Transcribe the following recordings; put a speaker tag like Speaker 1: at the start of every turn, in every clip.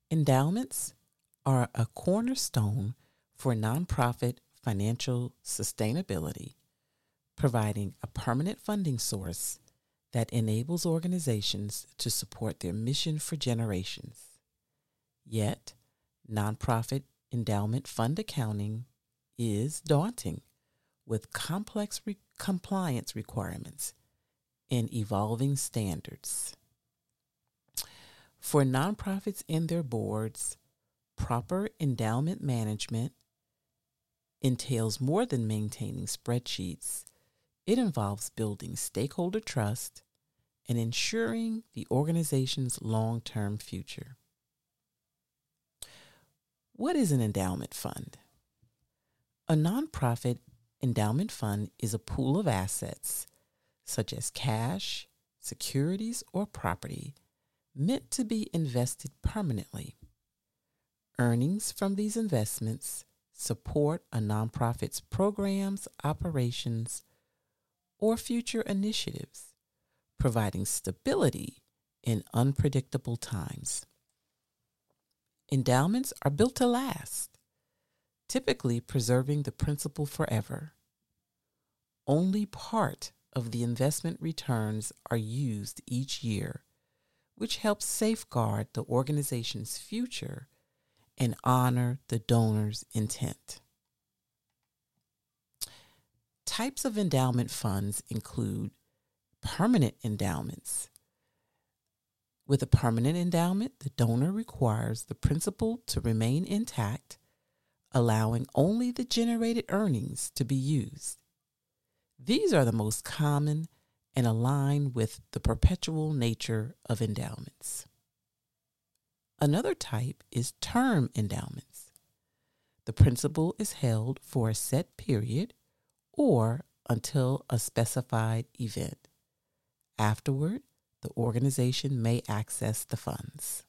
Speaker 1: Endowments are a cornerstone for nonprofit financial sustainability, providing a permanent funding source that enables organizations to support their mission for generations. Yet, nonprofit endowment fund accounting is daunting, with complex compliance requirements and evolving standards. For nonprofits and their boards, proper endowment management entails more than maintaining spreadsheets. It involves building stakeholder trust and ensuring the organization's long-term future. What is an endowment fund? A nonprofit endowment fund is a pool of assets, such as cash, securities, or property, meant to be invested permanently. Earnings from these investments support a nonprofit's programs, operations, or future initiatives, providing stability in unpredictable times. Endowments are built to last, typically preserving the principal forever. Only part of the investment returns are used each year, which helps safeguard the organization's future and honor the donor's intent. Types of endowment funds include permanent endowments. With a permanent endowment, the donor requires the principal to remain intact, allowing only the generated earnings to be used. These are the most common and align with the perpetual nature of endowments. Another type is term endowments. The principal is held for a set period or until a specified event. Afterward, the organization may access the funds.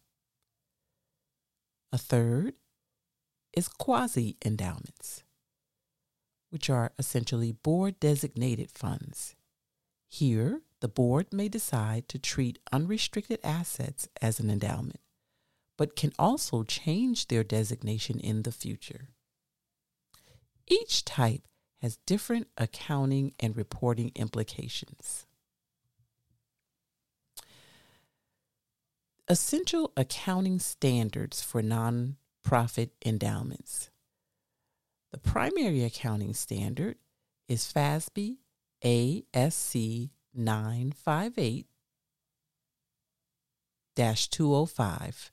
Speaker 1: A third is quasi-endowments, which are essentially board-designated funds. Here, the board may decide to treat unrestricted assets as an endowment, but can also change their designation in the future. Each type has different accounting and reporting implications. Essential accounting standards for nonprofit endowments. The primary accounting standard is FASB ASC 958-205.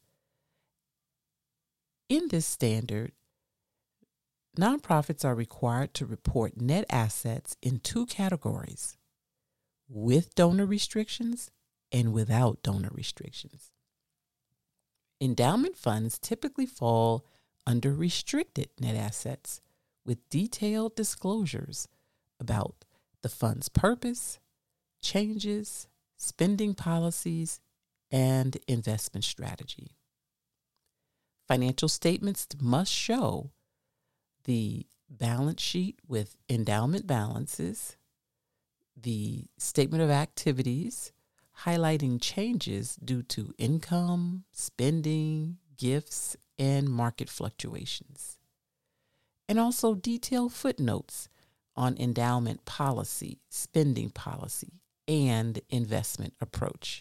Speaker 1: In this standard, nonprofits are required to report net assets in two categories: with donor restrictions and without donor restrictions. Endowment funds typically fall under restricted net assets, with detailed disclosures about the fund's purpose, changes, spending policies, and investment strategy. Financial statements must show the balance sheet with endowment balances, the statement of activities highlighting changes due to income, spending, gifts, and market fluctuations, and also detailed footnotes on endowment policy, spending policy, and investment approach.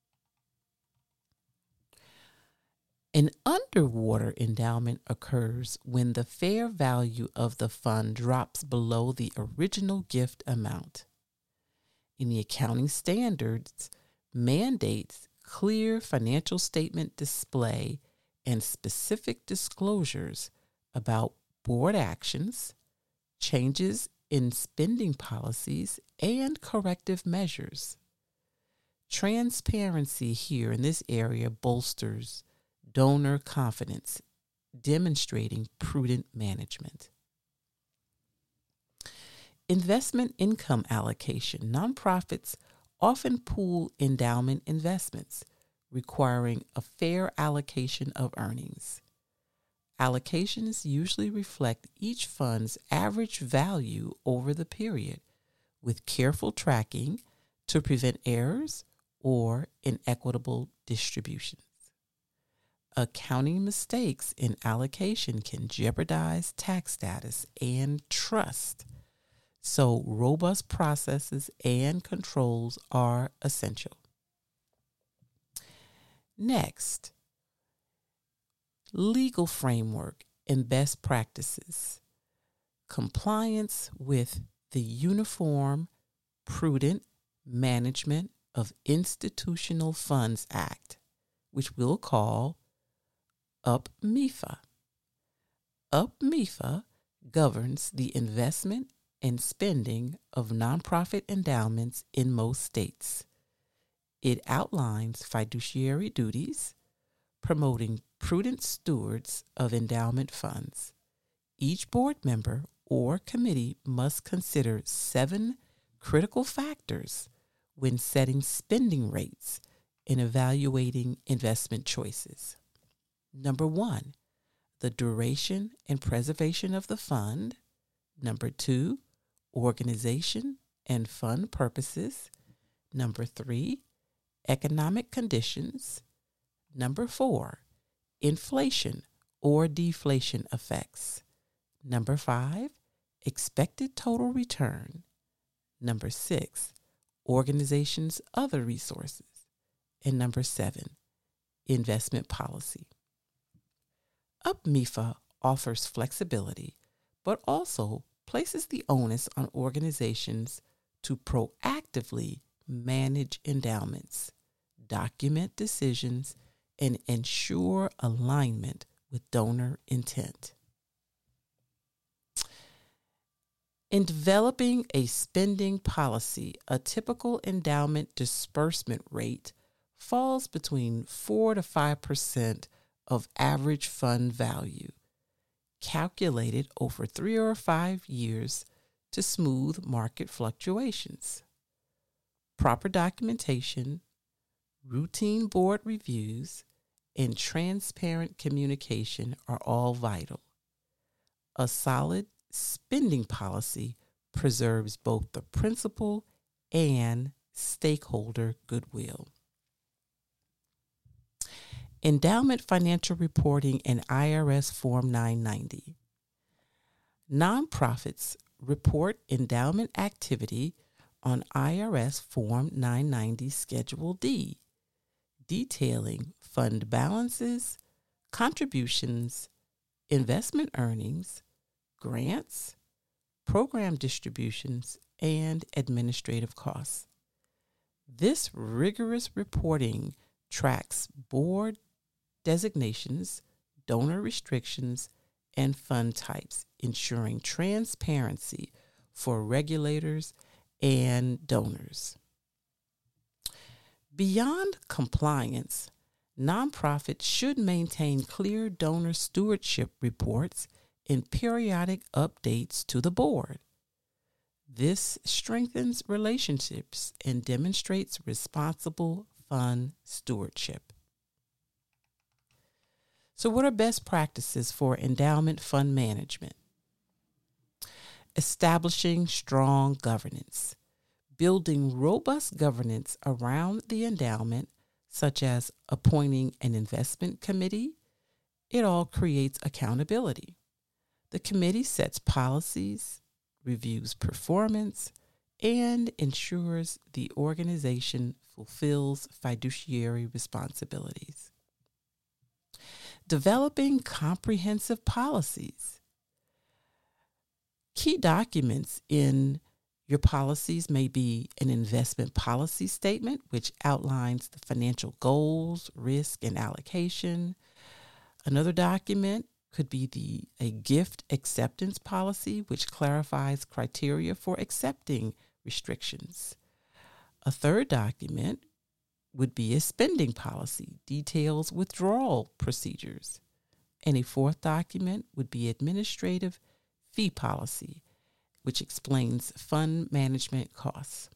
Speaker 1: An underwater endowment occurs when the fair value of the fund drops below the original gift amount. In the accounting standards, mandates clear financial statement display and specific disclosures about board actions, changes in spending policies, and corrective measures. Transparency here in this area bolsters donor confidence, demonstrating prudent management. Investment income allocation. Nonprofits often pool endowment investments, requiring a fair allocation of earnings. Allocations usually reflect each fund's average value over the period, with careful tracking to prevent errors or inequitable distributions. Accounting mistakes in allocation can jeopardize tax status and trust. So, robust processes and controls are essential. Next, legal framework and best practices. Compliance with the Uniform Prudent Management of Institutional Funds Act, which we'll call UPMIFA. UPMIFA governs the investment and spending of nonprofit endowments in most states. It outlines fiduciary duties, promoting prudent stewards of endowment funds. Each board member or committee must consider 7 critical factors when setting spending rates and evaluating investment choices. Number 1, the duration and preservation of the fund. Number 2, organization and fund purposes. Number 3, economic conditions. Number 4, inflation or deflation effects. Number 5, expected total return. Number 6, organization's other resources. And number 7, investment policy. UPMIFA offers flexibility, but also places the onus on organizations to proactively manage endowments, document decisions, and ensure alignment with donor intent. In developing a spending policy, a typical endowment disbursement rate falls between 4 to 5% of average fund value, calculated over 3 or 5 years to smooth market fluctuations. Proper documentation, routine board reviews, and transparent communication are all vital. A solid spending policy preserves both the principal and stakeholder goodwill. Endowment Financial Reporting and IRS Form 990. Nonprofits report endowment activity on IRS Form 990 Schedule D, detailing fund balances, contributions, investment earnings, grants, program distributions, and administrative costs. This rigorous reporting tracks board designations, donor restrictions, and fund types, ensuring transparency for regulators and donors. Beyond compliance, nonprofits should maintain clear donor stewardship reports and periodic updates to the board. This strengthens relationships and demonstrates responsible fund stewardship. So, what are best practices for endowment fund management? Establishing strong governance. Building robust governance around the endowment, such as appointing an investment committee, it all creates accountability. The committee sets policies, reviews performance, and ensures the organization fulfills fiduciary responsibilities. Developing comprehensive policies. Key documents in your policies may be an investment policy statement, which outlines the financial goals, risk, and allocation. Another document could be a gift acceptance policy, which clarifies criteria for accepting restrictions. A third document would be a spending policy, details withdrawal procedures. And a fourth document would be administrative fee policy, which explains fund management costs.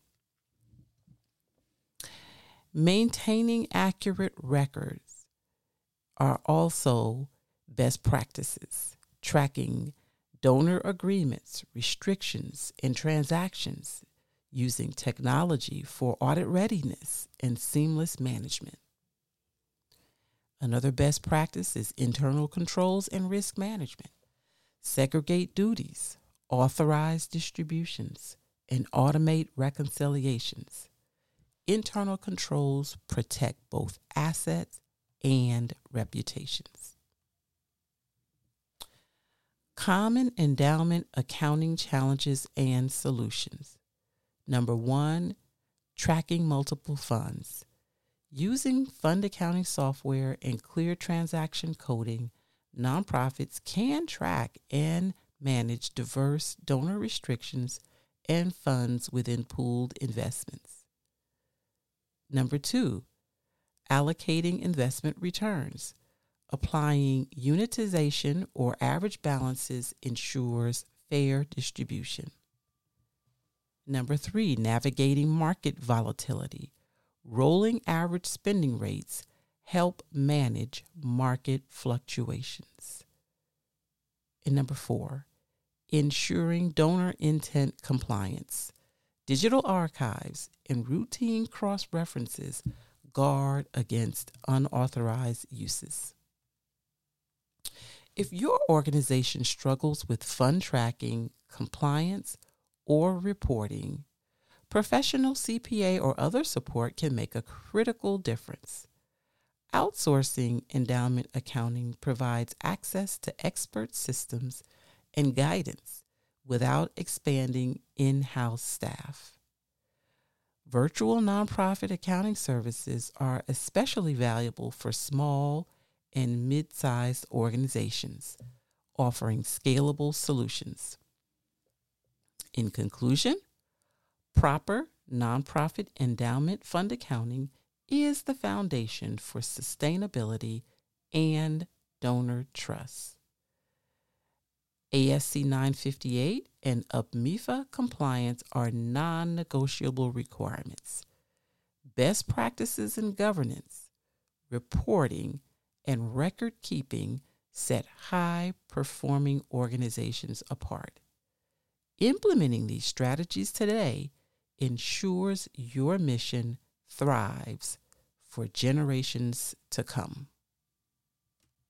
Speaker 1: Maintaining accurate records are also best practices. Tracking donor agreements, restrictions, and transactions using technology for audit readiness and seamless management. Another best practice is internal controls and risk management. Segregate duties, authorize distributions, and automate reconciliations. Internal controls protect both assets and reputations. Common endowment accounting challenges and solutions. Number 1, tracking multiple funds. Using fund accounting software and clear transaction coding, nonprofits can track and manage diverse donor restrictions and funds within pooled investments. Number 2, allocating investment returns. Applying unitization or average balances ensures fair distribution. Number 3, navigating market volatility. Rolling average spending rates help manage market fluctuations. And number 4, ensuring donor intent compliance. Digital archives and routine cross-references guard against unauthorized uses. If your organization struggles with fund tracking, compliance, or reporting, professional CPA or other support can make a critical difference. Outsourcing endowment accounting provides access to expert systems and guidance without expanding in-house staff. Virtual nonprofit accounting services are especially valuable for small and mid-sized organizations, offering scalable solutions. In conclusion, proper nonprofit endowment fund accounting is the foundation for sustainability and donor trust. ASC 958 and UPMIFA compliance are non-negotiable requirements. Best practices in governance, reporting, and record keeping set high-performing organizations apart. Implementing these strategies today ensures your mission thrives for generations to come.